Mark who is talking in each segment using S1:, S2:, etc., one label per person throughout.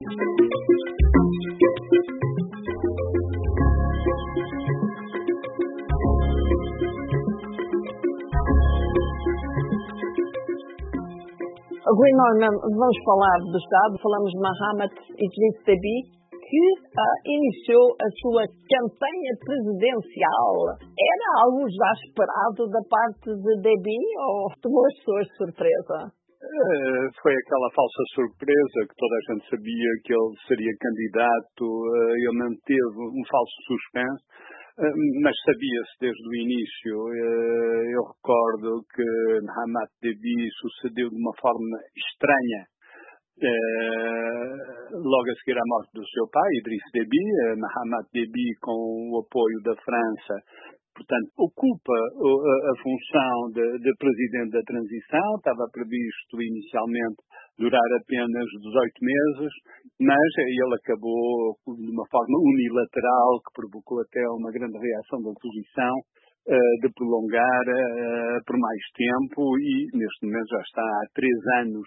S1: Rui Norman, vamos falar do Estado. Falamos de Mahamat Idriss Déby, que iniciou a sua campanha presidencial. Era algo já esperado da parte de Déby ou tomou as pessoas de surpresa?
S2: Foi aquela falsa surpresa que toda a gente sabia que ele seria candidato. Ele manteve um falso suspense, mas sabia-se desde o início. Eu recordo que Mahamat Déby sucedeu de uma forma estranha. Logo a seguir à morte do seu pai, Idriss Déby, Mahamat Déby, com o apoio da França, portanto, ocupa a função de presidente da transição. Estava previsto inicialmente durar apenas 18 meses, mas ele acabou de uma forma unilateral, que provocou até uma grande reação da oposição, de prolongar por mais tempo, e neste momento já está há 3 anos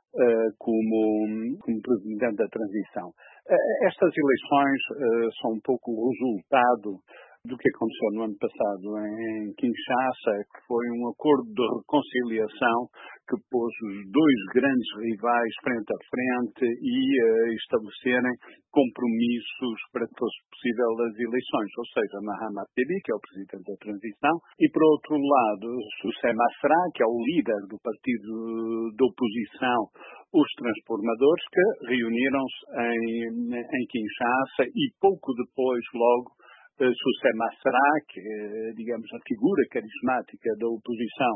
S2: como presidente da transição. Estas eleições são um pouco o resultado do que aconteceu no ano passado em Kinshasa, que foi um acordo de reconciliação que pôs os dois grandes rivais frente a frente e estabelecerem compromissos para que fosse possível as eleições, ou seja, Mahamat Déby, que é o presidente da transição, e por outro lado, Soussé Masra, que é o líder do partido de oposição, os transformadores, que reuniram-se em Kinshasa, e pouco depois, logo, Soussé Masra, que é, digamos, a figura carismática da oposição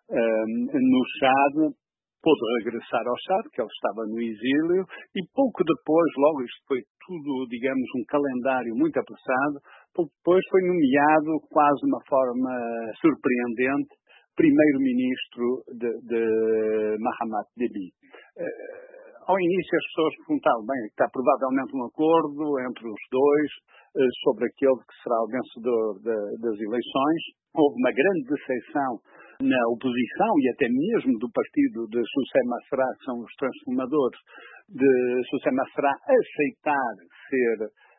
S2: no Chad, pôde regressar ao Chad, que ele estava no exílio, e pouco depois, logo, isto foi tudo, digamos, um calendário muito apressado, pouco depois foi nomeado, quase de uma forma surpreendente, primeiro-ministro de Mahamat Déby. Ao início as pessoas perguntavam, bem, está provavelmente um acordo entre os dois sobre aquele que será o vencedor das eleições. Houve uma grande decepção na oposição e até mesmo do partido de Soussé Masra, que são os transformadores, de Soussé Masra aceitar ser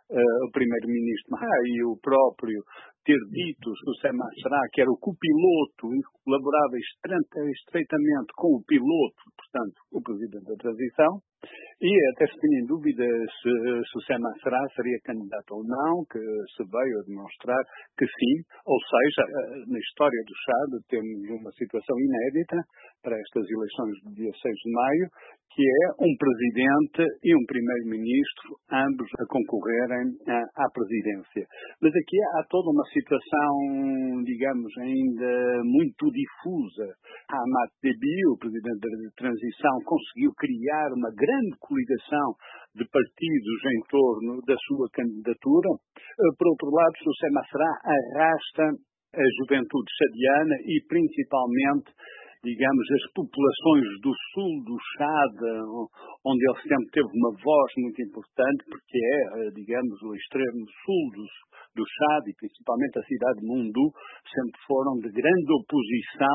S2: o primeiro-ministro e o próprio ter dito, Soussé Masra, que era o copiloto e colaborava estreitamente com o piloto, portanto, o presidente da transição, e até se tinha em dúvida se Soussé Masra seria candidato ou não, que se veio a demonstrar que sim, ou seja, na história do Chad temos uma situação inédita para estas eleições do dia 6 de maio, que é um presidente e um primeiro-ministro, ambos a concorrerem à presidência. Mas aqui há toda uma situação, digamos, ainda muito difusa. Mahamat Déby, o presidente da transição, conseguiu criar uma grande coligação de partidos em torno da sua candidatura. Por outro lado, Soussé Masra arrasta a juventude chadiana e principalmente, digamos, as populações do sul do Chad, onde ele sempre teve uma voz muito importante, porque é, digamos, o extremo sul do Chad e principalmente a cidade de Mundu, sempre foram de grande oposição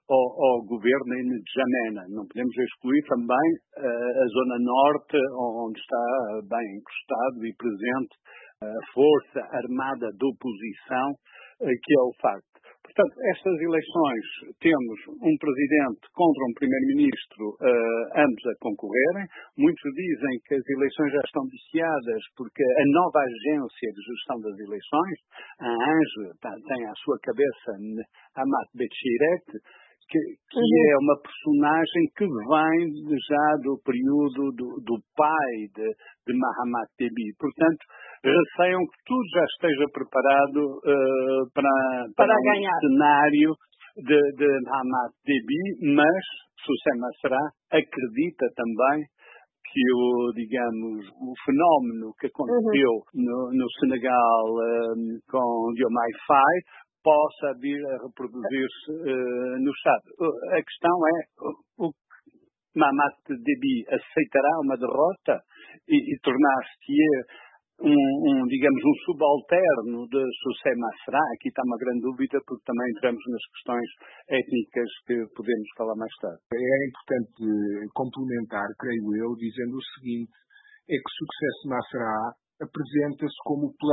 S2: ao governo em N'Djamena. Não podemos excluir também a zona norte, onde está bem encostado e presente a força armada de oposição, que é o FARC. Portanto, estas eleições temos um presidente contra um primeiro-ministro, ambos a concorrerem. Muitos dizem que as eleições já estão viciadas porque a nova agência de gestão das eleições, a ANGE, tem à sua cabeça Amat Bechiret, que é uma personagem que vem já do período do pai de Mahamat Déby. Portanto, receiam que tudo já esteja preparado para
S1: ganhar.
S2: Um cenário de Mahamat Déby, mas Soussé Masra acredita também que o fenómeno que aconteceu no Senegal com Diomaye Faye possa vir a reproduzir-se no Estado. A questão é, o Mahamat Déby aceitará uma derrota e tornar-se digamos, um subalterno de Soussé Masra? Aqui está uma grande dúvida, porque também entramos nas questões étnicas que podemos falar mais tarde.
S3: É importante complementar, creio eu, dizendo o seguinte: é que sucesso Masra apresenta-se como o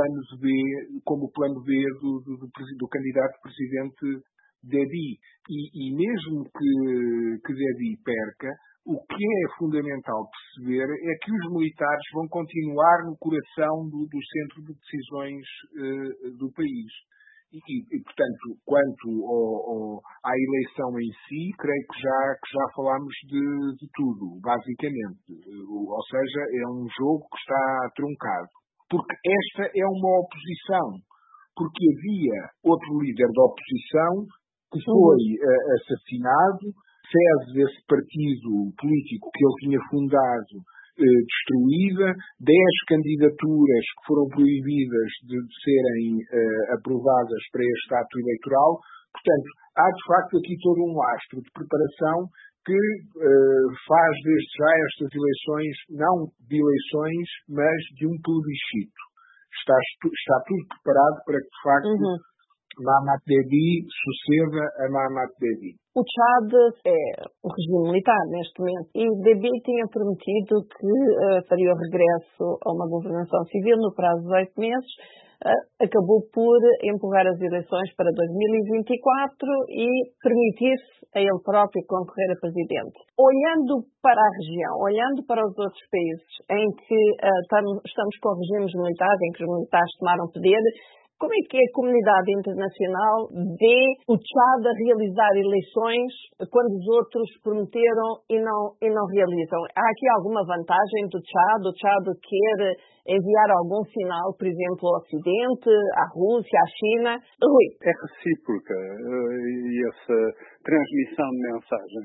S3: plano B do candidato presidente Déby. E mesmo que Déby perca, o que é fundamental perceber é que os militares vão continuar no coração do centro de decisões do país. E, portanto, quanto à eleição em si, creio que já falámos de tudo, basicamente. Ou seja, é um jogo que está truncado. Porque esta é uma oposição. Porque havia outro líder da oposição que foi assassinado, sede desse partido político que ele tinha fundado destruída, 10 candidaturas que foram proibidas de serem aprovadas para este ato eleitoral. Portanto, há de facto aqui todo um lastro de preparação que faz desde já estas eleições, não de eleições, mas de um plebiscito. Está tudo preparado para que, de facto, Mahamat Déby suceda a Mahamat Déby.
S1: O Tchad é um regime militar neste momento e Déby tinha prometido que faria o regresso a uma governação civil no prazo de 8 meses. Acabou por empurrar as eleições para 2024 e permitir-se a ele próprio concorrer a presidente. Olhando para a região, olhando para os outros países em que estamos com regimes militares, em que os militares tomaram poder, como é que a comunidade internacional vê o Tchad a realizar eleições quando os outros prometeram e não realizam? Há aqui alguma vantagem do Tchad? O Tchad quer enviar algum sinal, por exemplo, ao Ocidente, à Rússia, à China? Rui.
S2: É recíproca essa transmissão de mensagens.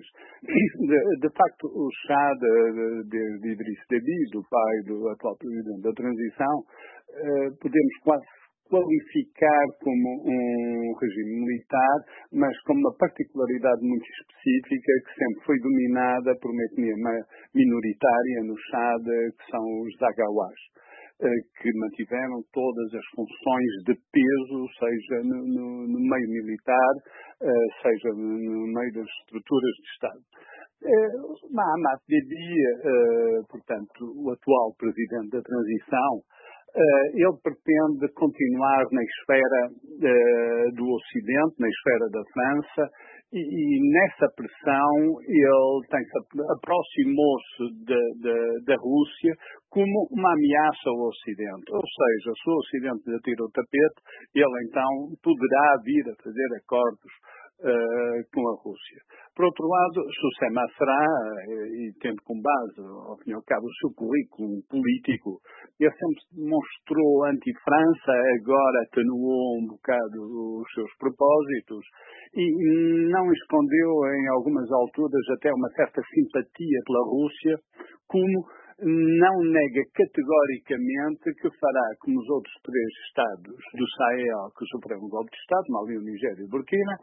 S2: De facto, o Tchad de Idriss Déby, do pai do atual presidente da transição, podemos quase qualificar como um regime militar, mas com uma particularidade muito específica que sempre foi dominada por uma etnia minoritária no Chad, que são os Zaghawas, que mantiveram todas as funções de peso, seja no meio militar, seja no meio das estruturas de Estado. Mahamat Déby, portanto, o atual presidente da transição, ele pretende continuar na esfera do Ocidente, na esfera da França, e nessa pressão ele aproximou-se da Rússia como uma ameaça ao Ocidente. Ou seja, se o Ocidente lhe tira o tapete, ele então poderá vir a fazer acordos com a Rússia. Por outro lado, José Masra, e tendo como base, ao fim e ao cabo, o seu currículo político, ele sempre se demonstrou anti-França, agora atenuou um bocado os seus propósitos e não escondeu em algumas alturas até uma certa simpatia pela Rússia, como não nega categoricamente que fará como os outros 3 Estados do Sahel que sofreram um golpe de Estado, Mali, Nigéria e Burkina,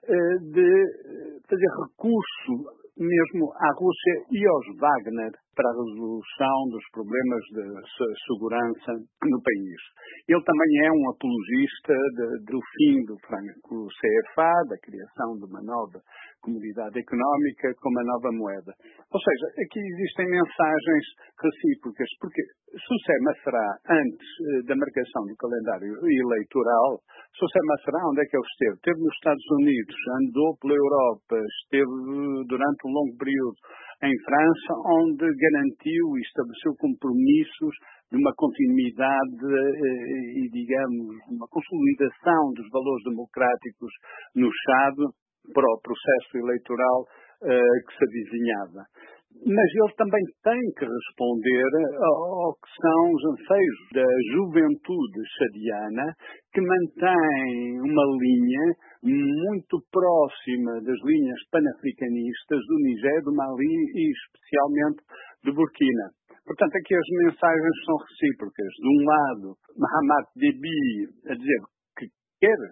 S2: de fazer recurso mesmo à Rússia e aos Wagner para a resolução dos problemas de segurança no país. Ele também é um apologista do fim do franco CFA, da criação de uma nova comunidade económica com uma nova moeda. Ou seja, aqui existem mensagens recíprocas, porque José Masra, antes da marcação do calendário eleitoral, José Masra, onde é que ele esteve? Esteve nos Estados Unidos, andou pela Europa, esteve durante um longo período em França, onde garantiu e estabeleceu compromissos de uma continuidade e, digamos, uma consolidação dos valores democráticos no Chad para o processo eleitoral que se avizinhava. Mas ele também tem que responder ao que são os anseios da juventude chadiana, que mantém uma linha muito próxima das linhas panafricanistas do Niger, do Mali e especialmente do Burkina. Portanto, aqui as mensagens são recíprocas. De um lado, Mahamat Déby a dizer que quer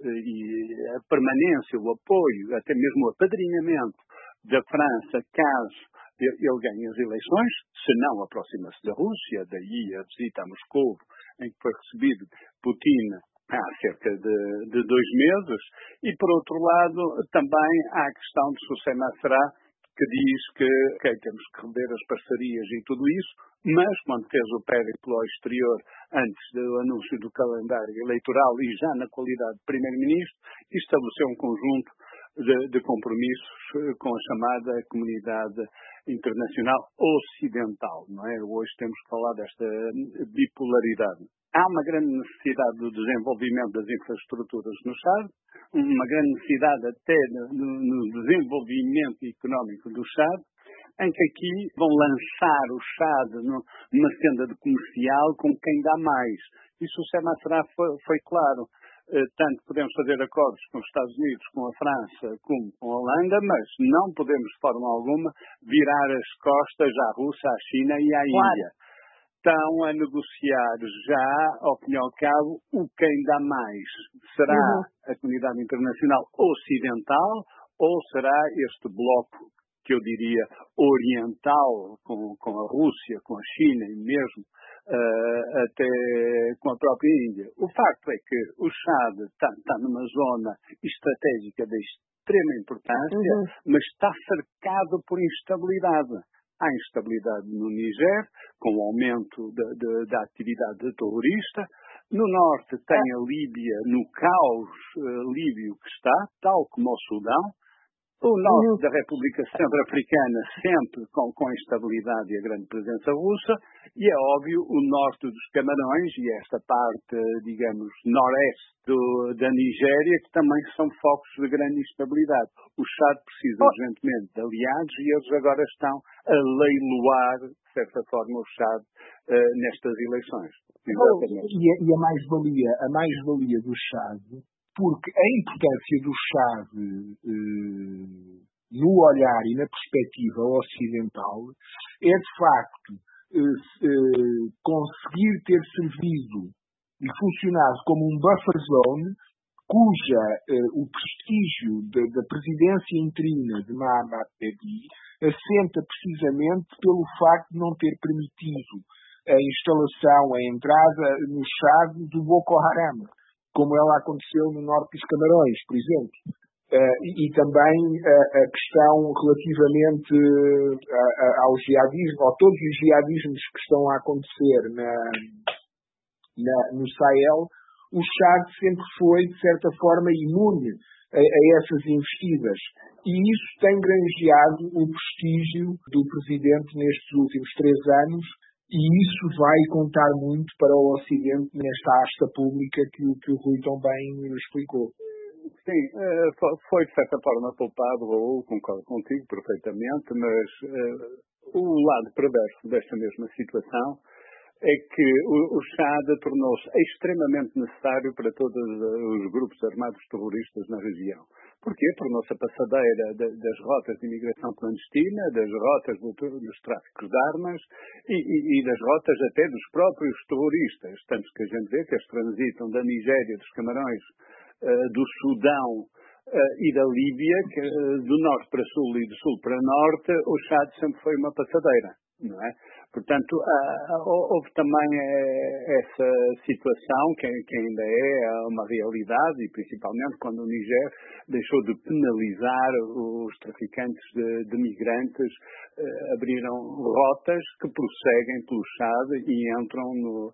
S2: a permanência, o apoio, até mesmo o apadrinhamento da França, caso ele ganhe as eleições, se não aproxima-se da Rússia, daí a visita a Moscou, em que foi recebido Putin há cerca de 2 meses, e por outro lado também há a questão de José Masra que diz que temos que rever as parcerias e tudo isso, mas quando fez o périplo ao exterior, antes do anúncio do calendário eleitoral e já na qualidade de Primeiro-Ministro, estabeleceu um conjunto de compromissos com a chamada comunidade internacional ocidental, não é? Hoje temos que falar desta bipolaridade. Há uma grande necessidade do desenvolvimento das infraestruturas no Chad, uma grande necessidade até no desenvolvimento económico do Chad, em que aqui vão lançar o Chad numa senda de comercial com quem dá mais. Isso o Semaçará foi claro. Tanto podemos fazer acordos com os Estados Unidos, com a França, como com a Holanda, mas não podemos, de forma alguma, virar as costas à Rússia, à China e à Índia. Estão a negociar já, ao fim e ao cabo, o quem dá mais. Será a comunidade internacional ocidental ou será este bloco, que eu diria, oriental, com a Rússia, com a China e mesmo até com a própria Índia? O facto é que o Chad está numa zona estratégica de extrema importância, mas está cercado por instabilidade. Há instabilidade no Níger, com o aumento da atividade terrorista. No norte tem a Líbia, no caos líbio que está, tal como o Sudão. O norte da República Centro-Africana sempre com a instabilidade e a grande presença russa, e é óbvio o norte dos Camarões e esta parte, digamos, noroeste da Nigéria, que também são focos de grande instabilidade. O Chad precisa urgentemente de aliados e eles agora estão a leiloar, de certa forma, o Chad nestas eleições.
S3: E a mais-valia do Chad, porque a importância do Chad no olhar e na perspectiva ocidental é, de facto, conseguir ter servido e funcionado como um buffer zone o prestígio da presidência interina de Mahamat Deby assenta precisamente pelo facto de não ter permitido a instalação, a entrada no Chad do Boko Haram, como ela aconteceu no norte dos Camarões, por exemplo. E também a questão relativamente ao jihadismo, a todos os jihadismos que estão a acontecer no Sahel, o Chad sempre foi, de certa forma, imune a essas investidas. E isso tem granjeado o prestígio do presidente nestes últimos 3 anos, e isso vai contar muito para o Ocidente nesta asta pública que o Rui tão bem explicou.
S2: Sim, foi de certa forma poupado, Raul, concordo contigo perfeitamente, mas o lado perverso desta mesma situação é que o Chad tornou-se extremamente necessário para todos os grupos armados terroristas na região. Porquê? Tornou-se a passadeira das rotas de imigração clandestina, das rotas dos tráficos de armas e das rotas até dos próprios terroristas. Tanto que a gente vê que eles transitam da Nigéria, dos Camarões, do Sudão e da Líbia, que, do norte para sul e do sul para norte, o Chad sempre foi uma passadeira, não é? Portanto, houve também essa situação que ainda é uma realidade, e principalmente quando o Níger deixou de penalizar os traficantes de migrantes, abriram rotas que prosseguem pelo Chad e entram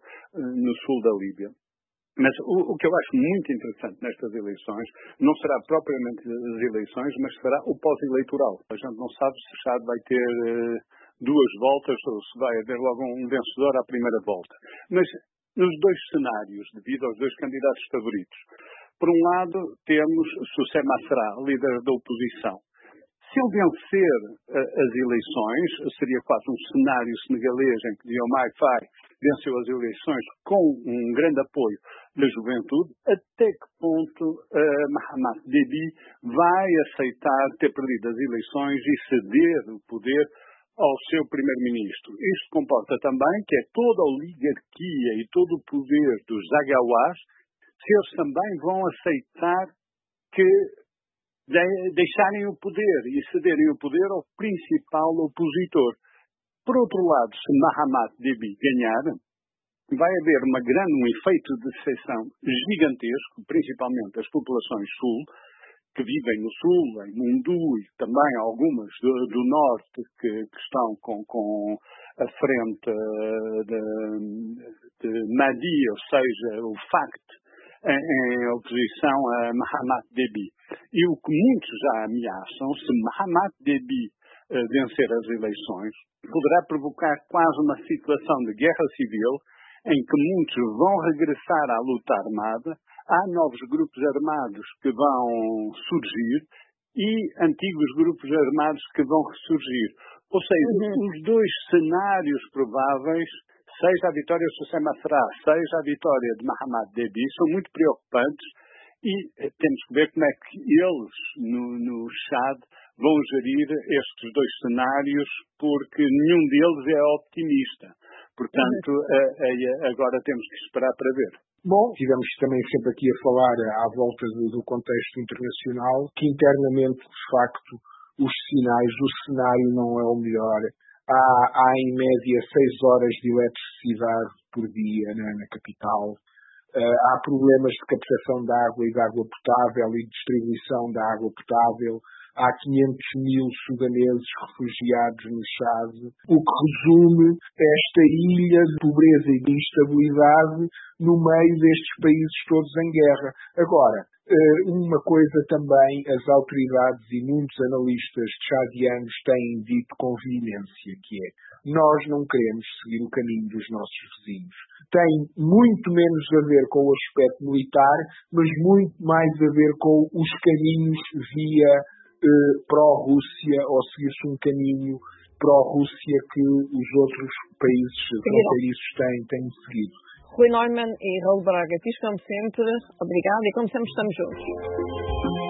S2: no sul da Líbia. Mas o que eu acho muito interessante nestas eleições não será propriamente as eleições, mas será o pós-eleitoral. A gente não sabe se o Chad vai ter 2 voltas ou se vai haver logo um vencedor à primeira volta. Mas nos 2 cenários, devido aos 2 candidatos favoritos, por um lado temos Soussé Masra, líder da oposição. Se ele vencer as eleições, seria quase um cenário senegalês em que Diomaye Faye venceu as eleições com um grande apoio da juventude. Até que ponto Mahamat Deby vai aceitar ter perdido as eleições e ceder o poder ao seu primeiro-ministro? Isto comporta também que é toda a oligarquia e todo o poder dos Zaghawas, se eles também vão aceitar que deixarem o poder e cederem o poder ao principal opositor. Por outro lado, se Mahamat Deby ganhar, vai haver um efeito de secessão gigantesco, principalmente das populações sul, que vivem no sul, em Mundu, e também algumas do norte que estão com a frente de Mahdi, ou seja, o FACT, em oposição a Mahamat Déby. E o que muitos já ameaçam, se Mahamat Déby vencer as eleições, poderá provocar quase uma situação de guerra civil em que muitos vão regressar à luta armada, há novos grupos armados que vão surgir e antigos grupos armados que vão ressurgir. Ou seja, os dois cenários prováveis, seja a vitória de Hossein Masra, seja a vitória de Mahamat Déby, são muito preocupantes e temos que ver como é que eles, no Chad, vão gerir estes dois cenários, porque nenhum deles é optimista. Portanto, agora temos que esperar para ver.
S3: Bom, tivemos também sempre aqui a falar à volta do contexto internacional, que internamente, de facto, os sinais, o cenário não é o melhor. Há em média 6 horas de eletricidade por dia na capital. Há problemas de captação de água e de água potável e distribuição da água potável. Há 500.000 sudaneses refugiados no Chad, o que resume esta ilha de pobreza e de instabilidade no meio destes países todos em guerra. Agora, uma coisa também as autoridades e muitos analistas chadianos têm dito com veemência, que é: nós não queremos seguir o caminho dos nossos vizinhos. Tem muito menos a ver com o aspecto militar, mas muito mais a ver com os caminhos via pró-Rússia, ou seguir-se um caminho pró-Rússia que os outros países fronteiriços têm seguido.
S1: Rui Neumann e Raul Braga, como sempre, obrigado e como sempre estamos juntos.